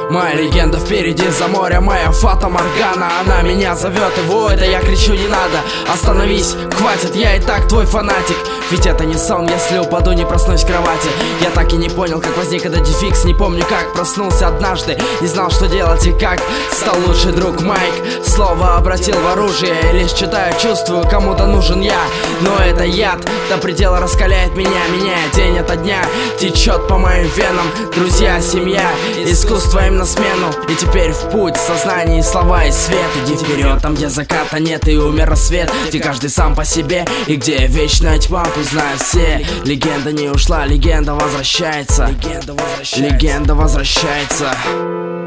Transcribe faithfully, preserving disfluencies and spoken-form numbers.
Моя легенда впереди, за морем моя фата Моргана. Она меня зовет, и воет, а я кричу: не надо, остановись, хватит, я и так твой фанатик. Ведь это не сон, если упаду, не проснусь в кровати. Я так и не понял, как возник этот дефикс. Не помню, как проснулся однажды, не знал, что делать и как. Стал лучший друг Майк, слово обратил в оружие. Лишь читаю, чувствую, кому-то нужен я. Но это яд, до предела раскаляет меня, меняя день ото дня. Течет по моим венам, друзья, семья, искусство им на смену. И теперь в путь, сознание и слова и свет. Иди вперед, там где заката нет и умер рассвет, где каждый сам по себе и где вечная тьма, пусть знают все. Легенда не ушла, легенда возвращается. Легенда возвращается. Легенда возвращается.